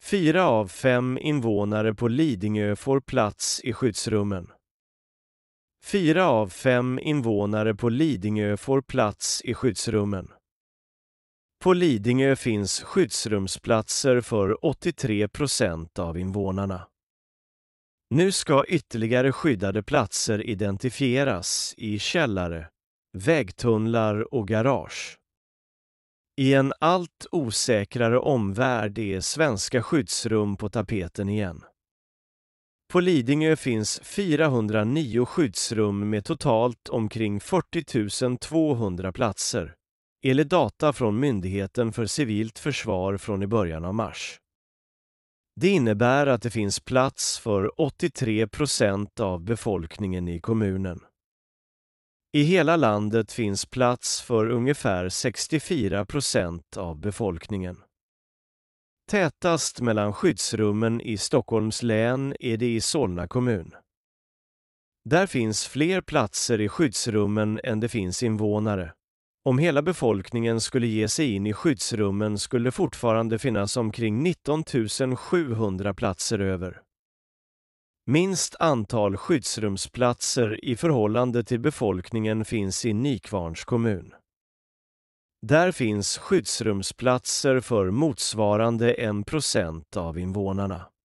4 av 5 invånare på Lidingö får plats i skyddsrummen. 4 av 5 invånare på Lidingö får plats i skyddsrummen. På Lidingö finns skyddsrumsplatser för 83% av invånarna. Nu ska ytterligare skyddade platser identifieras i källare, vägtunnlar och garage. I en allt osäkrare omvärld är svenska skyddsrum på tapeten igen. På Lidingö finns 409 skyddsrum med totalt omkring 40 200 platser, enligt data från Myndigheten för civilt försvar från i början av mars. Det innebär att det finns plats för 83% av befolkningen i kommunen. I hela landet finns plats för ungefär 64% av befolkningen. Tätast mellan skyddsrummen i Stockholms län är det i Solna kommun. Där finns fler platser i skyddsrummen än det finns invånare. Om hela befolkningen skulle ge sig in i skyddsrummen skulle fortfarande finnas omkring 19 700 platser över. Minst antal skyddsrumsplatser i förhållande till befolkningen finns i Nykvarns kommun. Där finns skyddsrumsplatser för motsvarande 1% av invånarna.